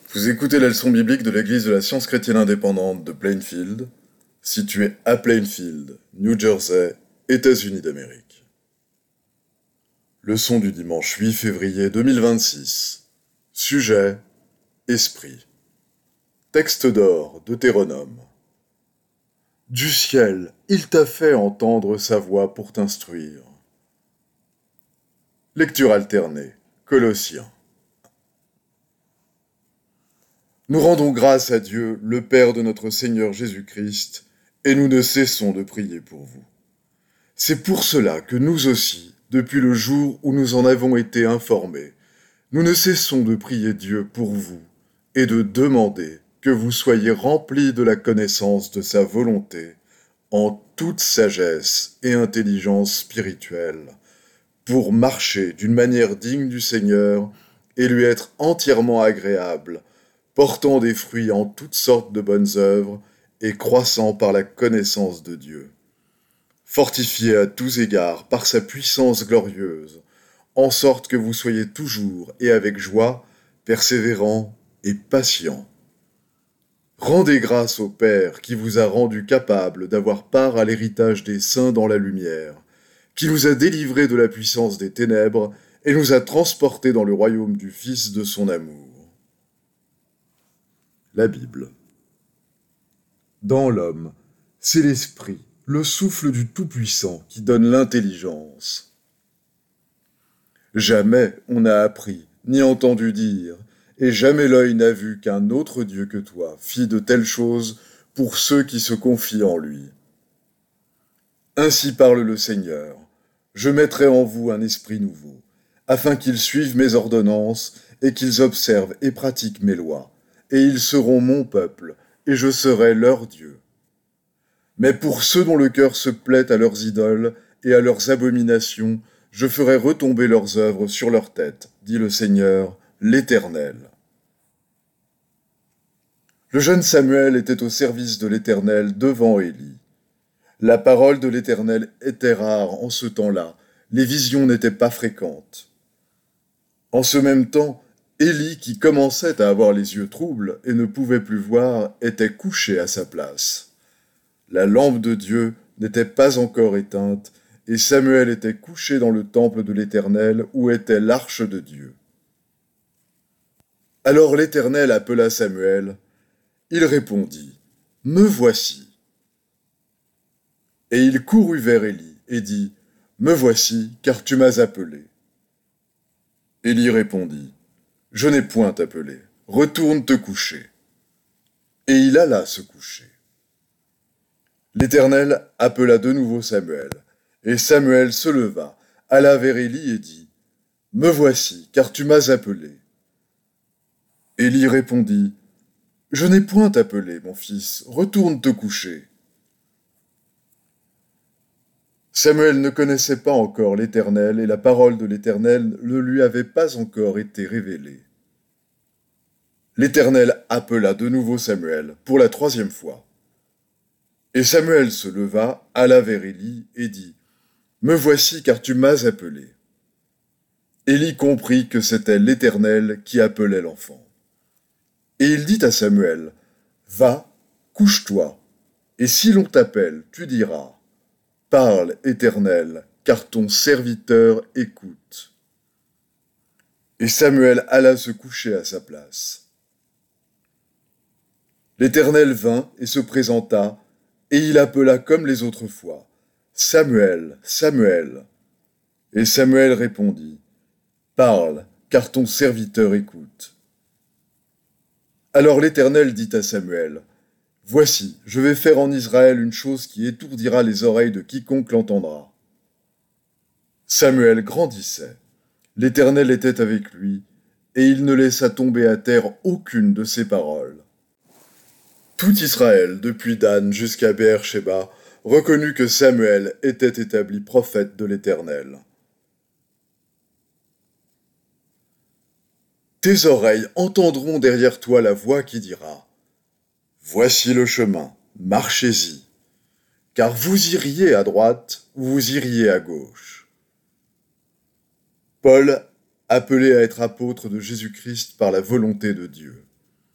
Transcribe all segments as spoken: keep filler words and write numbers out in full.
Vous écoutez la leçon biblique de l'Église de la Science chrétienne indépendante de Plainfield, située à Plainfield, New Jersey, États-Unis d'Amérique. Leçon du dimanche huit février deux mille vingt-six. Sujet: Esprit. Texte d'or, Deutéronome. Du ciel, il t'a fait entendre sa voix pour t'instruire. Lecture alternée, Colossiens. Nous rendons grâce à Dieu, le Père de notre Seigneur Jésus-Christ, et nous ne cessons de prier pour vous. C'est pour cela que nous aussi, depuis le jour où nous en avons été informés, nous ne cessons de prier Dieu pour vous et de demander que vous soyez remplis de la connaissance de sa volonté en toute sagesse et intelligence spirituelle, pour marcher d'une manière digne du Seigneur et lui être entièrement agréable, portant des fruits en toutes sortes de bonnes œuvres et croissant par la connaissance de Dieu. Fortifié à tous égards par sa puissance glorieuse, en sorte que vous soyez toujours et avec joie, persévérants et patients. Rendez grâce au Père qui vous a rendu capable d'avoir part à l'héritage des saints dans la lumière, qui nous a délivrés de la puissance des ténèbres et nous a transportés dans le royaume du Fils de son amour. La Bible. Dans l'homme, c'est l'esprit, le souffle du Tout-Puissant qui donne l'intelligence. Jamais on n'a appris, ni entendu dire, et jamais l'œil n'a vu qu'un autre Dieu que toi fit de telles choses pour ceux qui se confient en lui. Ainsi parle le Seigneur, je mettrai en vous un esprit nouveau, afin qu'ils suivent mes ordonnances et qu'ils observent et pratiquent mes lois. Et ils seront mon peuple, et je serai leur Dieu. Mais pour ceux dont le cœur se plaît à leurs idoles et à leurs abominations, je ferai retomber leurs œuvres sur leur tête, dit le Seigneur, l'Éternel. Le jeune Samuel était au service de l'Éternel devant Élie. La parole de l'Éternel était rare en ce temps-là, les visions n'étaient pas fréquentes. En ce même temps, Élie, qui commençait à avoir les yeux troubles et ne pouvait plus voir, était couché à sa place. La lampe de Dieu n'était pas encore éteinte, et Samuel était couché dans le temple de l'Éternel où était l'arche de Dieu. Alors l'Éternel appela Samuel. Il répondit, « Me voici. » Et il courut vers Élie et dit, « Me voici, car tu m'as appelé. » Élie répondit, « Je n'ai point appelé, retourne te coucher. » Et il alla se coucher. L'Éternel appela de nouveau Samuel, et Samuel se leva, alla vers Élie et dit, « Me voici, car tu m'as appelé. » Élie répondit, « Je n'ai point appelé, mon fils, retourne te coucher. » Samuel ne connaissait pas encore l'Éternel, et la parole de l'Éternel ne lui avait pas encore été révélée. L'Éternel appela de nouveau Samuel pour la troisième fois. Et Samuel se leva, alla vers Élie et dit, « Me voici, car tu m'as appelé. » Élie comprit que c'était l'Éternel qui appelait l'enfant. Et il dit à Samuel, « Va, couche-toi, et si l'on t'appelle, tu diras, « Parle, Éternel, car ton serviteur écoute. » Et Samuel alla se coucher à sa place. L'Éternel vint et se présenta, et il appela comme les autres fois, « Samuel, Samuel. » Et Samuel répondit, « Parle, car ton serviteur écoute. » Alors l'Éternel dit à Samuel, « Voici, je vais faire en Israël une chose qui étourdira les oreilles de quiconque l'entendra. » Samuel grandissait, l'Éternel était avec lui, et il ne laissa tomber à terre aucune de ses paroles. Tout Israël, depuis Dan jusqu'à Béer-Shéba, reconnut que Samuel était établi prophète de l'Éternel. Tes oreilles entendront derrière toi la voix qui dira, « Voici le chemin, marchez-y, car vous iriez à droite ou vous iriez à gauche. » Paul, appelé à être apôtre de Jésus-Christ par la volonté de Dieu.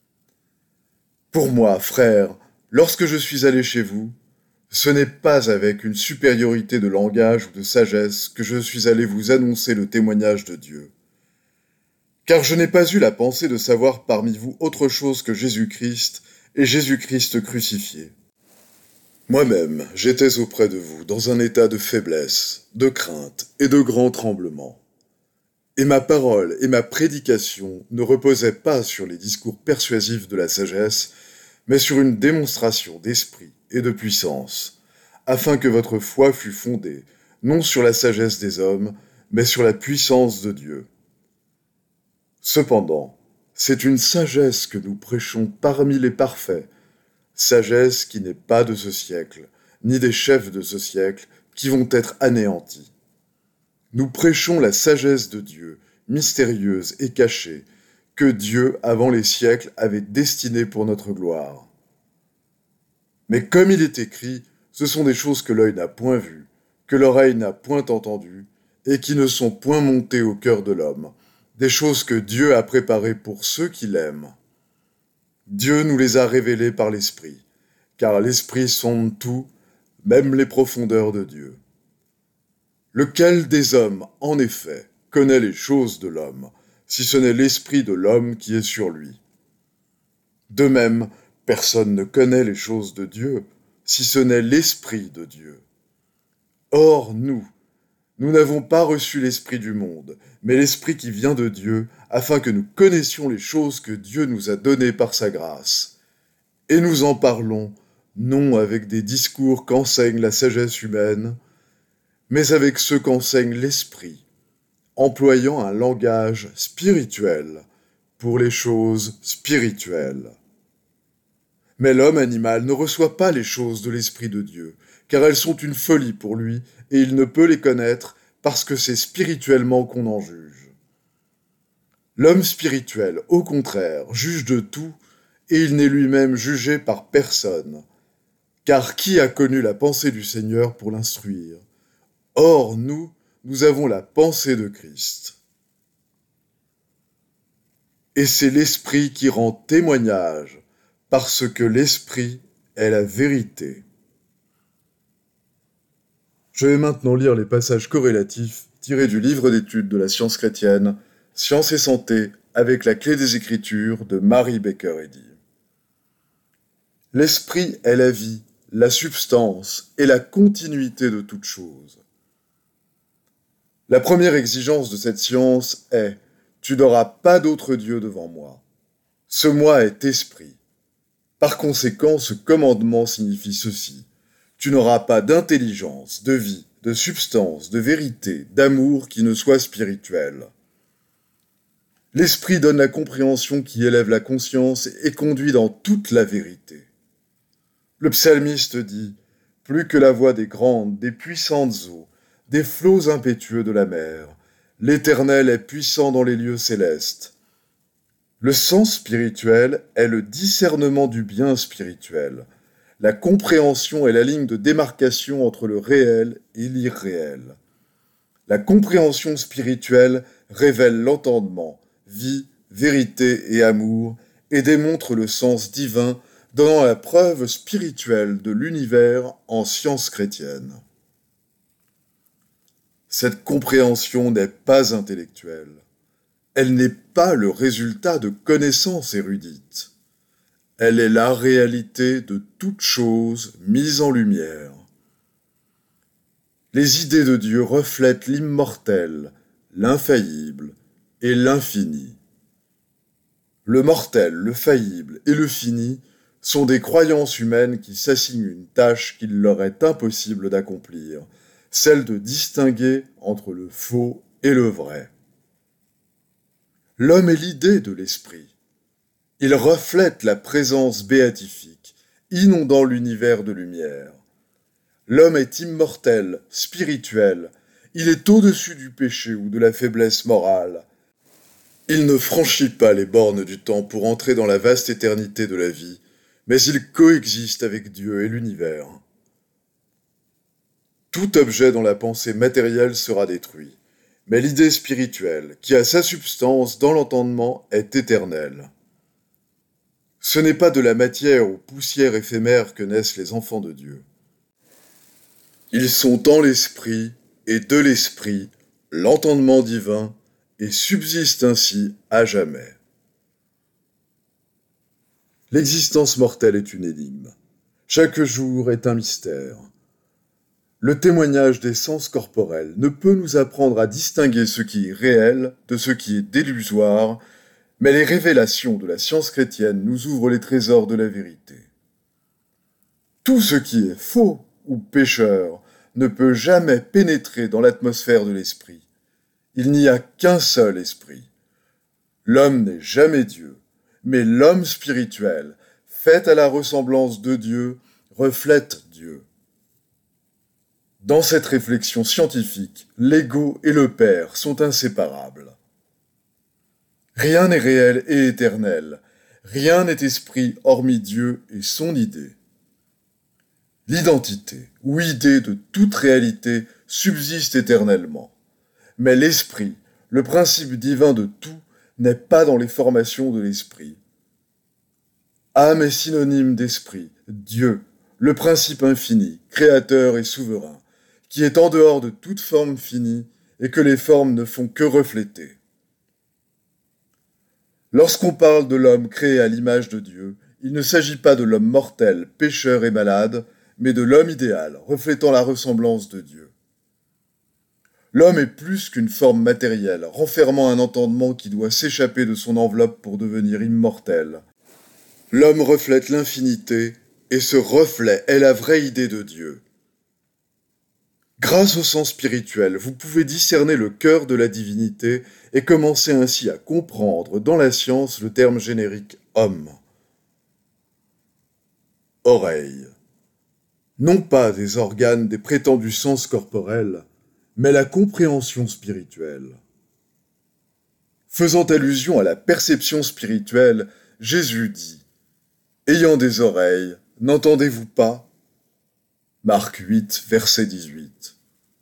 Pour moi, frère, lorsque je suis allé chez vous, ce n'est pas avec une supériorité de langage ou de sagesse que je suis allé vous annoncer le témoignage de Dieu. Car je n'ai pas eu la pensée de savoir parmi vous autre chose que Jésus-Christ et Jésus-Christ crucifié. Moi-même, j'étais auprès de vous dans un état de faiblesse, de crainte et de grand tremblement. Et ma parole et ma prédication ne reposaient pas sur les discours persuasifs de la sagesse, mais sur une démonstration d'esprit et de puissance, afin que votre foi fût fondée, non sur la sagesse des hommes, mais sur la puissance de Dieu. Cependant, c'est une sagesse que nous prêchons parmi les parfaits, sagesse qui n'est pas de ce siècle, ni des chefs de ce siècle, qui vont être anéantis. Nous prêchons la sagesse de Dieu, mystérieuse et cachée, que Dieu, avant les siècles, avait destinée pour notre gloire. Mais comme il est écrit, ce sont des choses que l'œil n'a point vues, que l'oreille n'a point entendues, et qui ne sont point montées au cœur de l'homme, des choses que Dieu a préparées pour ceux qui l'aiment. Dieu nous les a révélées par l'Esprit, car l'Esprit sonde tout, même les profondeurs de Dieu. Lequel des hommes, en effet, connaît les choses de l'homme, si ce n'est l'Esprit de l'homme qui est sur lui? De même, personne ne connaît les choses de Dieu, si ce n'est l'Esprit de Dieu. Or, nous, nous n'avons pas reçu l'Esprit du monde, mais l'Esprit qui vient de Dieu, afin que nous connaissions les choses que Dieu nous a données par sa grâce. Et nous en parlons, non avec des discours qu'enseigne la sagesse humaine, mais avec ceux qu'enseigne l'Esprit, employant un langage spirituel pour les choses spirituelles. Mais l'homme animal ne reçoit pas les choses de l'Esprit de Dieu, car elles sont une folie pour lui, et il ne peut les connaître parce que c'est spirituellement qu'on en juge. L'homme spirituel, au contraire, juge de tout, et il n'est lui-même jugé par personne. Car qui a connu la pensée du Seigneur pour l'instruire? Or, nous, nous avons la pensée de Christ. Et c'est l'Esprit qui rend témoignage, parce que l'Esprit est la vérité. Je vais maintenant lire les passages corrélatifs tirés du livre d'études de la science chrétienne, Science et santé, avec la clé des Écritures de Mary Baker Eddy. L'Esprit est la vie, la substance et la continuité de toute chose. La première exigence de cette science est « Tu n'auras pas d'autre Dieu devant moi ». Ce moi est esprit. Par conséquent, ce commandement signifie ceci. Tu n'auras pas d'intelligence, de vie, de substance, de vérité, d'amour qui ne soit spirituel. L'esprit donne la compréhension qui élève la conscience et conduit dans toute la vérité. Le psalmiste dit « Plus que la voix des grandes, des puissantes eaux, des flots impétueux de la mer, l'Éternel est puissant dans les lieux célestes. » Le sens spirituel est le discernement du bien spirituel. La compréhension est la ligne de démarcation entre le réel et l'irréel. La compréhension spirituelle révèle l'entendement, vie, vérité et amour, et démontre le sens divin, donnant la preuve spirituelle de l'univers en science chrétienne. Cette compréhension n'est pas intellectuelle. Elle n'est pas le résultat de connaissances érudites. Elle est la réalité de toute chose mise en lumière. Les idées de Dieu reflètent l'immortel, l'infaillible et l'infini. Le mortel, le faillible et le fini sont des croyances humaines qui s'assignent une tâche qu'il leur est impossible d'accomplir, celle de distinguer entre le faux et le vrai. L'homme est l'idée de l'esprit. Il reflète la présence béatifique, inondant l'univers de lumière. L'homme est immortel, spirituel. Il est au-dessus du péché ou de la faiblesse morale. Il ne franchit pas les bornes du temps pour entrer dans la vaste éternité de la vie, mais il coexiste avec Dieu et l'univers. Tout objet dans la pensée matérielle sera détruit, mais l'idée spirituelle, qui a sa substance dans l'entendement, est éternelle. Ce n'est pas de la matière ou poussière éphémère que naissent les enfants de Dieu. Ils sont en l'esprit, et de l'esprit, l'entendement divin, et subsistent ainsi à jamais. L'existence mortelle est une énigme. Chaque jour est un mystère. Le témoignage des sens corporels ne peut nous apprendre à distinguer ce qui est réel de ce qui est délusoire, mais les révélations de la science chrétienne nous ouvrent les trésors de la vérité. Tout ce qui est faux ou pécheur ne peut jamais pénétrer dans l'atmosphère de l'esprit. Il n'y a qu'un seul esprit. L'homme n'est jamais Dieu, mais l'homme spirituel, fait à la ressemblance de Dieu, reflète Dieu. Dans cette réflexion scientifique, l'ego et le Père sont inséparables. Rien n'est réel et éternel, rien n'est esprit hormis Dieu et son idée. L'identité ou idée de toute réalité subsiste éternellement, mais l'esprit, le principe divin de tout, n'est pas dans les formations de l'esprit. Âme est synonyme d'esprit, Dieu, le principe infini, créateur et souverain, qui est en dehors de toute forme finie et que les formes ne font que refléter. Lorsqu'on parle de l'homme créé à l'image de Dieu, il ne s'agit pas de l'homme mortel, pécheur et malade, mais de l'homme idéal, reflétant la ressemblance de Dieu. L'homme est plus qu'une forme matérielle, renfermant un entendement qui doit s'échapper de son enveloppe pour devenir immortel. L'homme reflète l'infinité, et ce reflet est la vraie idée de Dieu. Grâce au sens spirituel, vous pouvez discerner le cœur de la divinité et commencer ainsi à comprendre dans la science le terme générique « homme ». Oreille. Non pas des organes des prétendus sens corporels, mais la compréhension spirituelle. Faisant allusion à la perception spirituelle, Jésus dit « Ayant des oreilles, n'entendez-vous pas ?» Marc huit, verset dix-huit.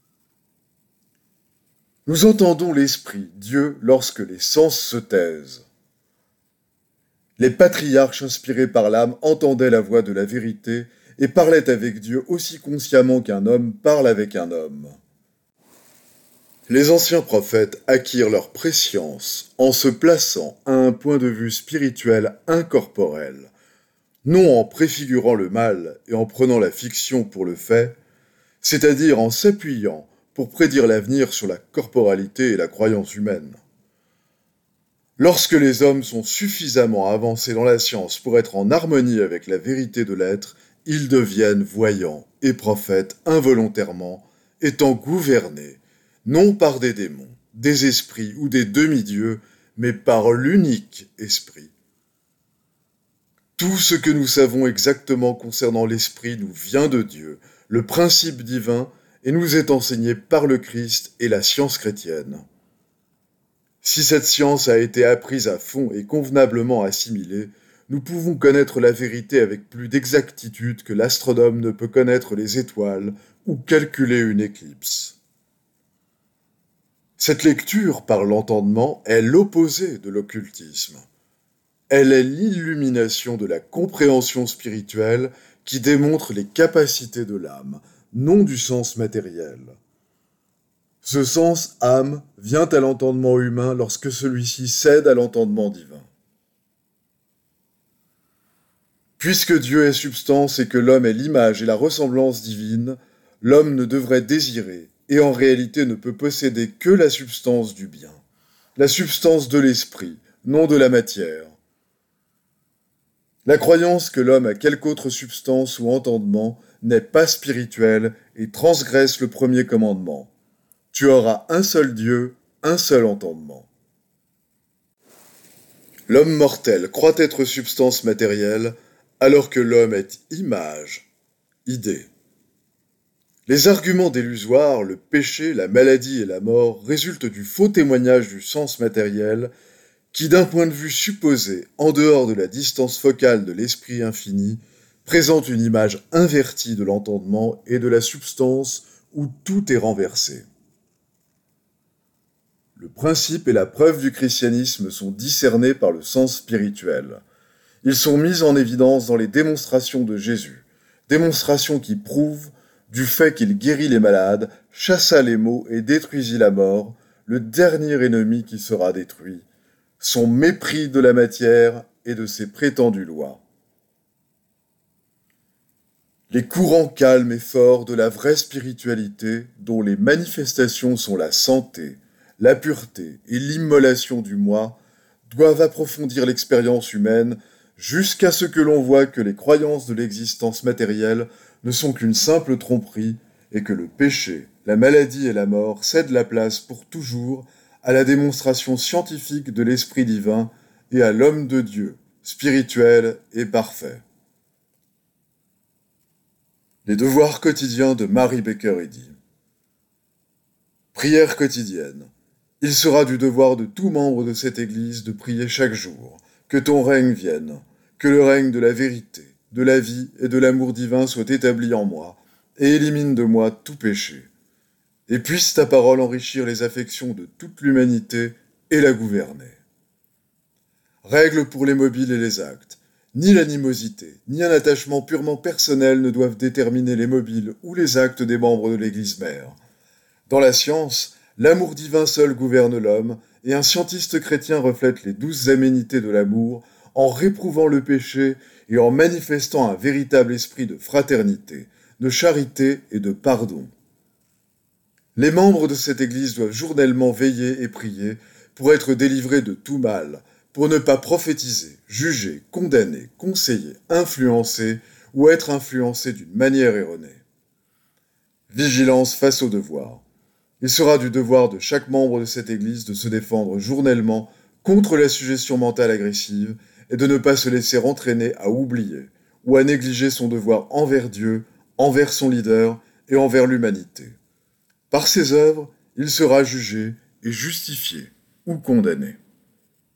Nous entendons l'Esprit, Dieu, lorsque les sens se taisent. Les patriarches inspirés par l'âme entendaient la voix de la vérité et parlaient avec Dieu aussi consciemment qu'un homme parle avec un homme. Les anciens prophètes acquirent leur prescience en se plaçant à un point de vue spirituel incorporel, non en préfigurant le mal et en prenant la fiction pour le fait, c'est-à-dire en s'appuyant pour prédire l'avenir sur la corporalité et la croyance humaine. Lorsque les hommes sont suffisamment avancés dans la science pour être en harmonie avec la vérité de l'être, ils deviennent voyants et prophètes involontairement, étant gouvernés, non par des démons, des esprits ou des demi-dieux, mais par l'unique esprit. Tout ce que nous savons exactement concernant l'esprit nous vient de Dieu, le principe divin, et nous est enseigné par le Christ et la science chrétienne. Si cette science a été apprise à fond et convenablement assimilée, nous pouvons connaître la vérité avec plus d'exactitude que l'astronome ne peut connaître les étoiles ou calculer une éclipse. Cette lecture par l'entendement est l'opposé de l'occultisme. Elle est l'illumination de la compréhension spirituelle qui démontre les capacités de l'âme, non du sens matériel. Ce sens âme vient à l'entendement humain lorsque celui-ci cède à l'entendement divin. Puisque Dieu est substance et que l'homme est l'image et la ressemblance divine, l'homme ne devrait désirer et en réalité ne peut posséder que la substance du bien, la substance de l'esprit, non de la matière. La croyance que l'homme a quelque autre substance ou entendement n'est pas spirituelle et transgresse le premier commandement. Tu auras un seul Dieu, un seul entendement. L'homme mortel croit être substance matérielle, alors que l'homme est image, idée. Les arguments délusoires, le péché, la maladie et la mort résultent du faux témoignage du sens matériel qui, d'un point de vue supposé, en dehors de la distance focale de l'esprit infini, présente une image invertie de l'entendement et de la substance où tout est renversé. Le principe et la preuve du christianisme sont discernés par le sens spirituel. Ils sont mis en évidence dans les démonstrations de Jésus, démonstrations qui prouvent du fait qu'il guérit les malades, chassa les maux et détruisit la mort, le dernier ennemi qui sera détruit, son mépris de la matière et de ses prétendues lois. Les courants calmes et forts de la vraie spiritualité, dont les manifestations sont la santé, la pureté et l'immolation du moi, doivent approfondir l'expérience humaine jusqu'à ce que l'on voie que les croyances de l'existence matérielle ne sont qu'une simple tromperie et que le péché, la maladie et la mort cèdent la place pour toujours à la démonstration scientifique de l'Esprit divin et à l'homme de Dieu, spirituel et parfait. Les devoirs quotidiens de Mary Baker Eddy. Prière quotidienne. Il sera du devoir de tout membre de cette Église de prier chaque jour, que ton règne vienne, que le règne de la vérité, de la vie et de l'amour divin soit établi en moi, et élimine de moi tout péché. Et puisse ta parole enrichir les affections de toute l'humanité et la gouverner. Règle pour les mobiles et les actes. Ni l'animosité, ni un attachement purement personnel ne doivent déterminer les mobiles ou les actes des membres de l'Église mère. Dans la science, l'amour divin seul gouverne l'homme, et un scientiste chrétien reflète les douze aménités de l'amour en réprouvant le péché et en manifestant un véritable esprit de fraternité, de charité et de pardon. Les membres de cette Église doivent journellement veiller et prier pour être délivrés de tout mal, pour ne pas prophétiser, juger, condamner, conseiller, influencer ou être influencés d'une manière erronée. Vigilance face au devoir. Il sera du devoir de chaque membre de cette Église de se défendre journellement contre la suggestion mentale agressive et de ne pas se laisser entraîner à oublier ou à négliger son devoir envers Dieu, envers son leader et envers l'humanité. Par ses œuvres, il sera jugé et justifié ou condamné.